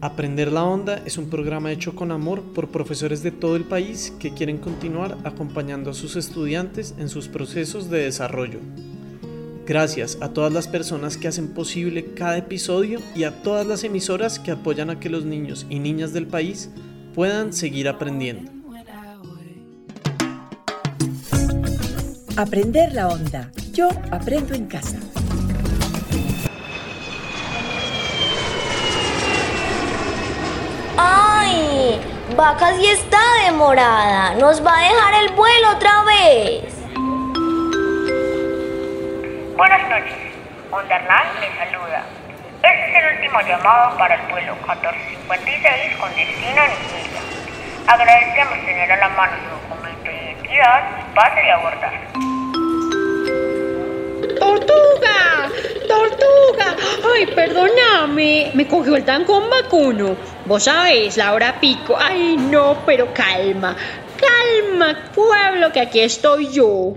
Aprender la Onda es un programa hecho con amor por profesores de todo el país que quieren continuar acompañando a sus estudiantes en sus procesos de desarrollo. Gracias a todas las personas que hacen posible cada episodio y a todas las emisoras que apoyan a que los niños y niñas del país puedan seguir aprendiendo. Aprender la Onda. Yo aprendo en casa. ¡Ay! Vaca sí está demorada. Nos va a dejar el vuelo otra vez. Buenas noches. Wonderland les saluda. Este es el último llamado para el vuelo 1456 con destino a Nigeria. Agradecemos tener a la mano su documento de identidad y pase de abordar. ¡Tortuga! ¡Tortuga! Ay, perdóname, me cogió el trancón vacuno. Vos sabés, la hora pico. Ay, no, pero calma, calma, pueblo, que aquí estoy yo.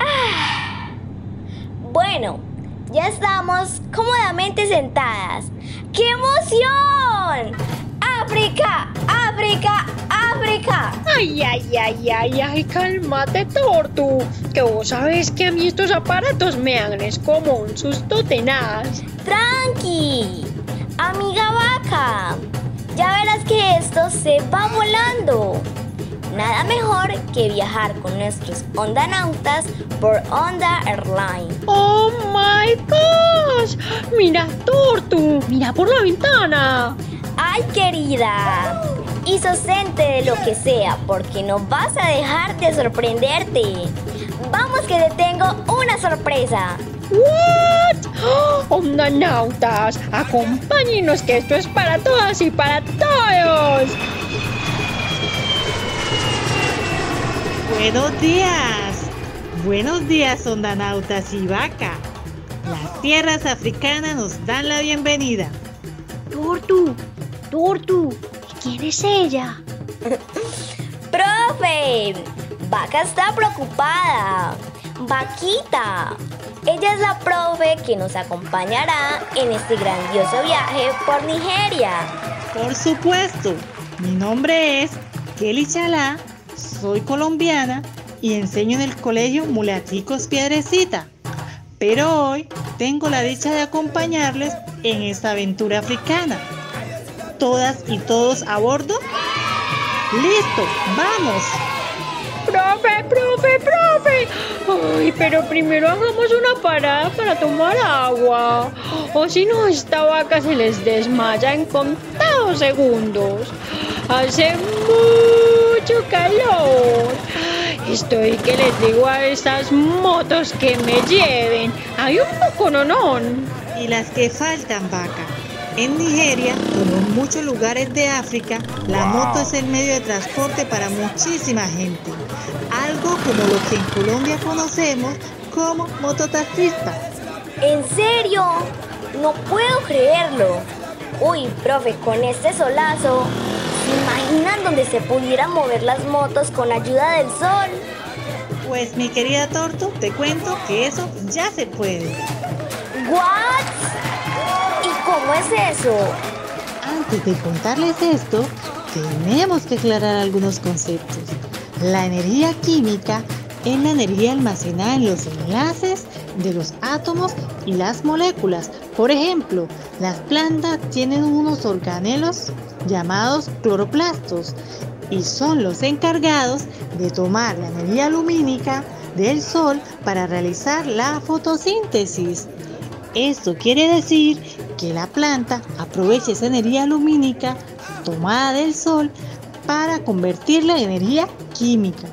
Bueno, ya estamos cómodamente sentadas. ¡Qué emoción! ¡África! ¡África! ¡África! Ay, cálmate, Tortu, que vos sabés que a mí estos aparatos me dan es como un susto tenaz. ¡Tranqui! Amiga vaca, ya verás que esto se va volando. Nada mejor que viajar con nuestros ondanautas por Onda Airline. ¡Oh, my gosh! Mira, Tortu, mira por la ventana. ¡Ay, querida! Y sostente de lo que sea, porque no vas a dejar de sorprenderte. Vamos que te tengo una sorpresa. ¿What? ¡Oh, ondanautas! Acompáñenos que esto es para todas y para todos. Buenos días, ondanautas y vaca. Las tierras africanas nos dan la bienvenida. Tortu, ¿quién es ella? ¡Profe! Vaca está preocupada. Vaquita. Ella es la profe que nos acompañará en este grandioso viaje por Nigeria. Por supuesto, mi nombre es Kelly Chalá, soy colombiana y enseño en el colegio Mulaticos Piedrecita. Pero hoy tengo la dicha de acompañarles en esta aventura africana. ¿Todas y todos a bordo? ¡Listo! ¡Vamos! ¡Profe! Ay, pero primero hagamos una parada para tomar agua. O si no, esta vaca se les desmaya en contados segundos. Hace mucho calor. Estoy que les digo a estas motos que me lleven. Hay un poco nonón. Y las que faltan, vaca. En Nigeria, como en muchos lugares de África, la moto es el medio de transporte para muchísima gente. Algo como lo que en Colombia conocemos como mototaxista. ¿En serio? No puedo creerlo. Uy, profe, con este solazo, ¿se imaginan donde se pudieran mover las motos con ayuda del sol? Pues mi querida Tortu, te cuento que eso ya se puede. ¿What? ¿Y cómo es eso? Antes de contarles esto, tenemos que aclarar algunos conceptos. La energía química es la energía almacenada en los enlaces de los átomos y las moléculas. Por ejemplo, las plantas tienen unos organelos llamados cloroplastos y son los encargados de tomar la energía lumínica del sol para realizar la fotosíntesis. Esto quiere decir que la planta aprovecha esa energía lumínica tomada del sol para convertirla en energía química.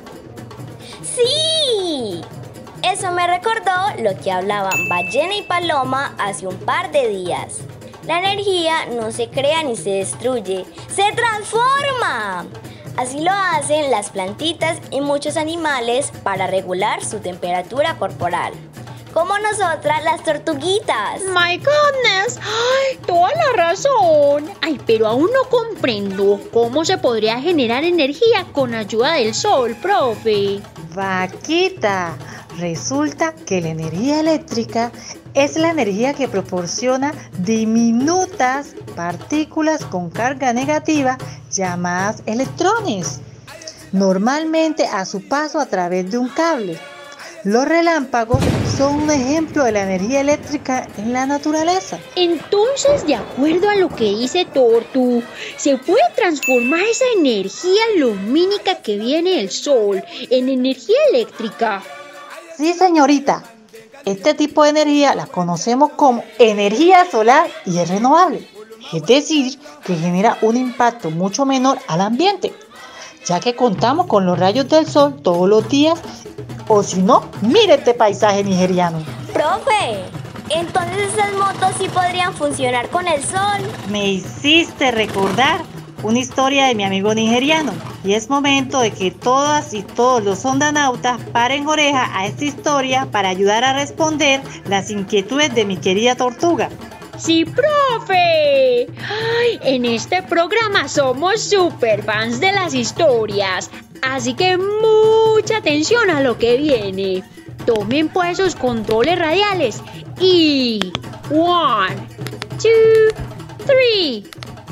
¡Sí! Eso me recordó lo que hablaban Ballena y Paloma hace un par de días. La energía no se crea ni se destruye, ¡se transforma! Así lo hacen las plantitas y muchos animales para regular su temperatura corporal. Como nosotras las tortuguitas. My goodness, ay, toda la razón. Ay, pero aún no comprendo cómo se podría generar energía con ayuda del sol, profe. Vaquita, resulta que la energía eléctrica es la energía que proporciona diminutas partículas con carga negativa llamadas electrones, normalmente a su paso a través de un cable. Los relámpagos son un ejemplo de la energía eléctrica en la naturaleza. Entonces, de acuerdo a lo que dice Tortu, se puede transformar esa energía lumínica que viene del sol en energía eléctrica. Sí, señorita. Este tipo de energía la conocemos como energía solar y es renovable. Es decir, que genera un impacto mucho menor al ambiente, ya que contamos con los rayos del sol todos los días. O si no, mire este paisaje nigeriano. Profe, entonces esas motos sí podrían funcionar con el sol. Me hiciste recordar una historia de mi amigo nigeriano. Y es momento de que todas y todos los ondanautas paren oreja a esta historia para ayudar a responder las inquietudes de mi querida tortuga. ¡Sí, profe! ¡Ay! En este programa somos super fans de las historias, así que mucha atención a lo que viene. Tomen pues sus controles radiales y 1, 2, 3,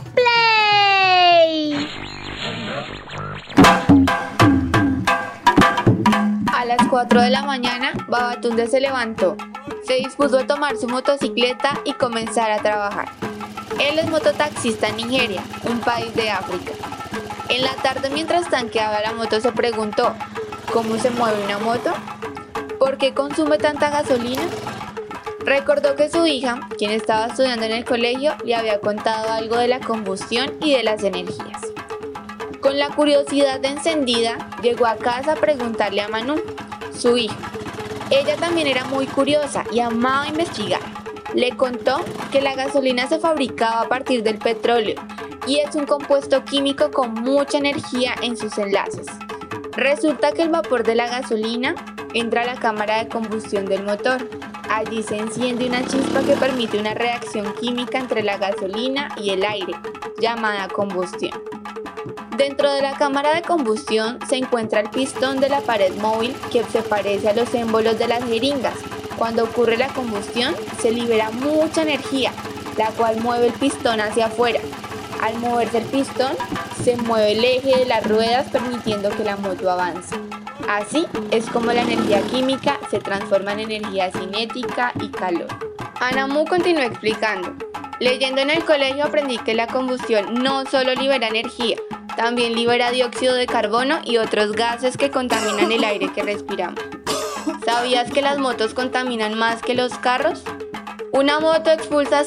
¡play! A las 4 de la mañana, Babatunde se levantó. Se dispuso a tomar su motocicleta y comenzar a trabajar. Él es mototaxista en Nigeria, un país de África. En la tarde, mientras tanqueaba la moto, se preguntó: ¿cómo se mueve una moto? ¿Por qué consume tanta gasolina? Recordó que su hija, quien estaba estudiando en el colegio, le había contado algo de la combustión y de las energías. Con la curiosidad encendida, llegó a casa a preguntarle a Manu, su hija. Ella también era muy curiosa y amaba investigar. Le contó que la gasolina se fabricaba a partir del petróleo y es un compuesto químico con mucha energía en sus enlaces. Resulta que el vapor de la gasolina entra a la cámara de combustión del motor. Allí se enciende una chispa que permite una reacción química entre la gasolina y el aire, llamada combustión. Dentro de la cámara de combustión se encuentra el pistón de la pared móvil que se parece a los émbolos de las jeringas. Cuando ocurre la combustión se libera mucha energía, la cual mueve el pistón hacia afuera. Al moverse el pistón, se mueve el eje de las ruedas permitiendo que la moto avance. Así es como la energía química se transforma en energía cinética y calor. Anamu continuó explicando. Leyendo en el colegio aprendí que la combustión no solo libera energía, también libera dióxido de carbono y otros gases que contaminan el aire que respiramos. ¿Sabías que las motos contaminan más que los carros? Una moto expulsa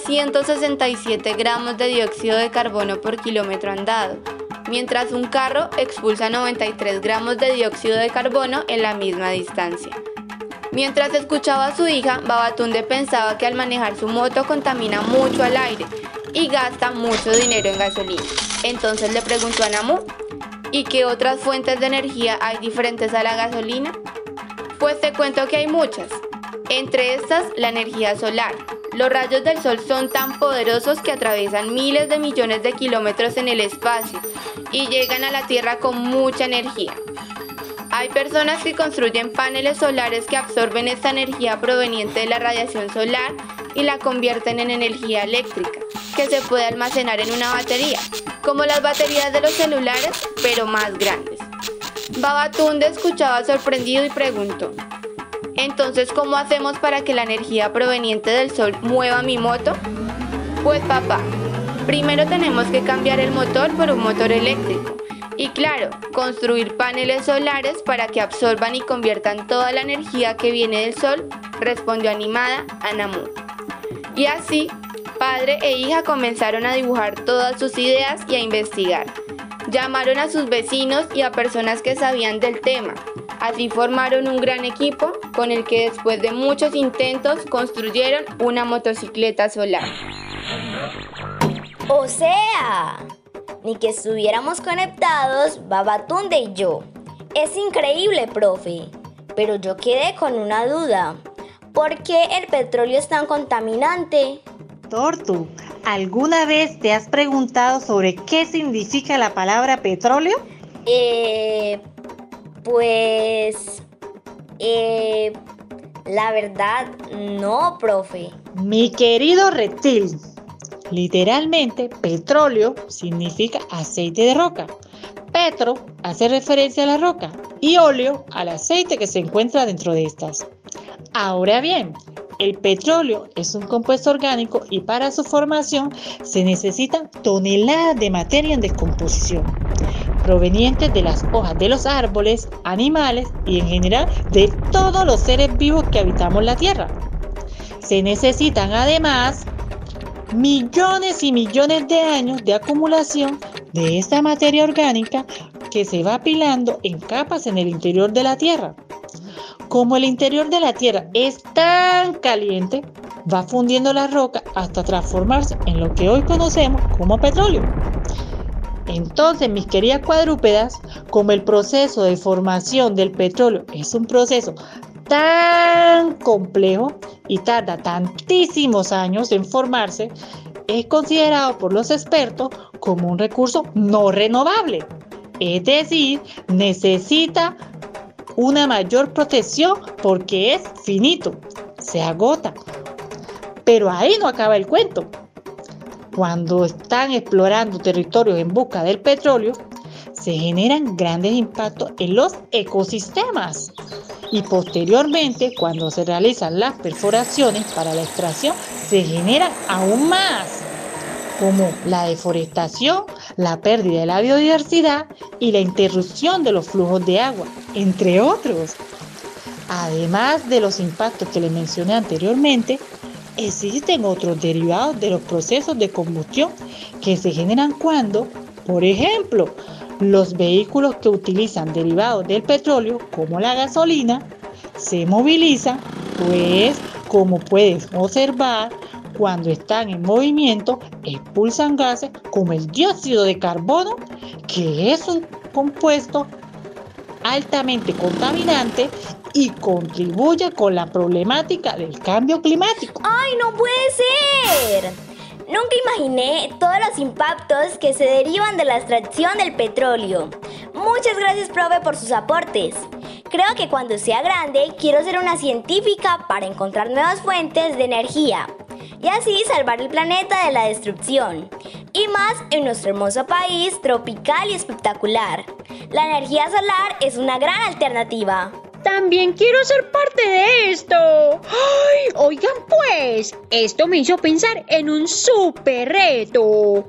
167 gramos de dióxido de carbono por kilómetro andado, mientras un carro expulsa 93 gramos de dióxido de carbono en la misma distancia. Mientras escuchaba a su hija, Babatunde pensaba que al manejar su moto contamina mucho al aire y gasta mucho dinero en gasolina. Entonces le preguntó a Namu, ¿y qué otras fuentes de energía hay diferentes a la gasolina? Pues te cuento que hay muchas. Entre estas, la energía solar. Los rayos del sol son tan poderosos que atraviesan miles de millones de kilómetros en el espacio y llegan a la Tierra con mucha energía. Hay personas que construyen paneles solares que absorben esta energía proveniente de la radiación solar y la convierten en energía eléctrica, que se puede almacenar en una batería, como las baterías de los celulares, pero más grandes. Babatunde escuchaba sorprendido y preguntó: ¿entonces cómo hacemos para que la energía proveniente del sol mueva mi moto? Pues papá, primero tenemos que cambiar el motor por un motor eléctrico. Y claro, construir paneles solares para que absorban y conviertan toda la energía que viene del sol, respondió animada Anamu. Y así, padre e hija comenzaron a dibujar todas sus ideas y a investigar. Llamaron a sus vecinos y a personas que sabían del tema. Así formaron un gran equipo con el que después de muchos intentos construyeron una motocicleta solar. O sea, ni que estuviéramos conectados Babatunde y yo. Es increíble, profe. Pero yo quedé con una duda. ¿Por qué el petróleo es tan contaminante? Tortu, ¿alguna vez te has preguntado sobre qué significa la palabra petróleo? La verdad, no, profe. Mi querido reptil, literalmente petróleo significa aceite de roca. Petro hace referencia a la roca y óleo al aceite que se encuentra dentro de estas. Ahora bien, el petróleo es un compuesto orgánico y para su formación se necesitan toneladas de materia en descomposición, provenientes de las hojas de los árboles, animales y en general de todos los seres vivos que habitamos la Tierra. Se necesitan además millones y millones de años de acumulación de esta materia orgánica que se va apilando en capas en el interior de la Tierra. Como el interior de la Tierra es tan caliente, va fundiendo la roca hasta transformarse en lo que hoy conocemos como petróleo. Entonces, mis queridas cuadrúpedas, como el proceso de formación del petróleo es un proceso tan complejo y tarda tantísimos años en formarse, es considerado por los expertos como un recurso no renovable. Es decir, necesita una mayor protección porque es finito, se agota. Pero ahí no acaba el cuento. Cuando están explorando territorios en busca del petróleo, se generan grandes impactos en los ecosistemas. Y posteriormente, cuando se realizan las perforaciones para la extracción, se generan aún más, como la deforestación, la pérdida de la biodiversidad y la interrupción de los flujos de agua, entre otros. Además de los impactos que les mencioné anteriormente, existen otros derivados de los procesos de combustión que se generan cuando, por ejemplo, los vehículos que utilizan derivados del petróleo, como la gasolina, se movilizan, pues, como puedes observar, cuando están en movimiento, expulsan gases como el dióxido de carbono, que es un compuesto altamente contaminante y contribuye con la problemática del cambio climático. ¡Ay, no puede ser! Nunca imaginé todos los impactos que se derivan de la extracción del petróleo. Muchas gracias, profe, por sus aportes. Creo que cuando sea grande quiero ser una científica para encontrar nuevas fuentes de energía y así salvar el planeta de la destrucción. Y más en nuestro hermoso país tropical y espectacular. La energía solar es una gran alternativa. También quiero ser parte de esto. ¡Ay! Oigan pues, esto me hizo pensar en un súper reto.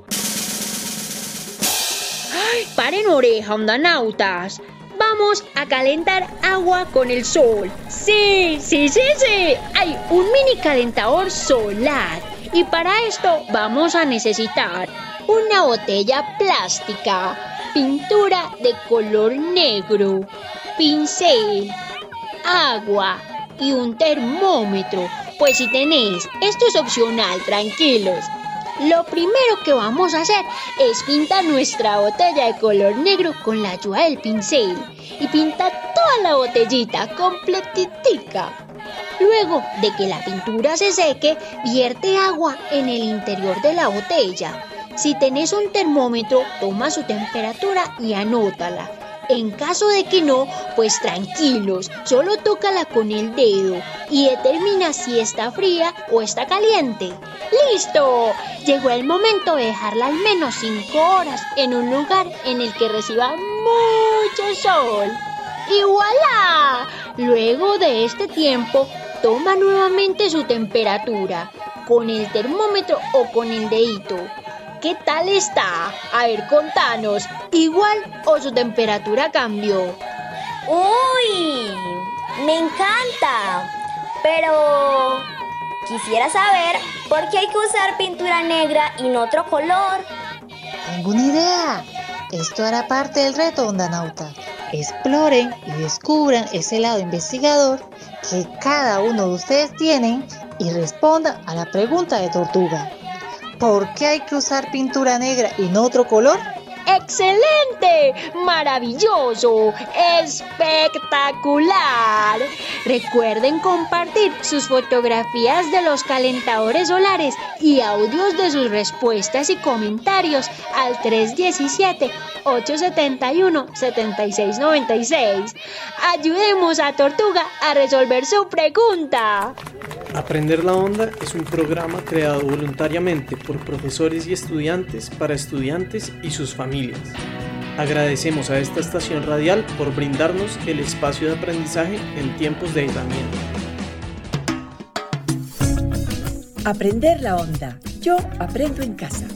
¡Ay! Paren oreja, ondanautas. Vamos a calentar agua con el sol. Sí. Hay un mini calentador solar. Y para esto vamos a necesitar una botella plástica, pintura de color negro, pincel, agua y un termómetro. Pues si tenéis, esto es opcional, tranquilos. Lo primero que vamos a hacer es pintar nuestra botella de color negro con la ayuda del pincel y pintar toda la botellita completitica. Luego de que la pintura se seque, vierte agua en el interior de la botella. Si tenés un termómetro, toma su temperatura y anótala. En caso de que no, pues tranquilos, solo tócala con el dedo y determina si está fría o está caliente. ¡Listo! Llegó el momento de dejarla al menos 5 horas en un lugar en el que reciba mucho sol. ¡Y voilà! Luego de este tiempo, toma nuevamente su temperatura, con el termómetro o con el dedito. ¿Qué tal está? A ver, contanos, ¿igual o su temperatura cambió? ¡Uy! ¡Me encanta! Pero quisiera saber por qué hay que usar pintura negra y no otro color. Tengo una idea. Esto hará parte del reto, ondanauta. Exploren y descubran ese lado investigador que cada uno de ustedes tienen y respondan a la pregunta de Tortuga. ¿Por qué hay que usar pintura negra y no otro color? ¡Excelente! ¡Maravilloso! ¡Espectacular! Recuerden compartir sus fotografías de los calentadores solares y audios de sus respuestas y comentarios al 317-871-7696. Ayudemos a Tortuga a resolver su pregunta. Aprender la Onda es un programa creado voluntariamente por profesores y estudiantes para estudiantes y sus familias. Agradecemos a esta estación radial por brindarnos el espacio de aprendizaje en tiempos de aislamiento. Aprender la Onda. Yo aprendo en casa.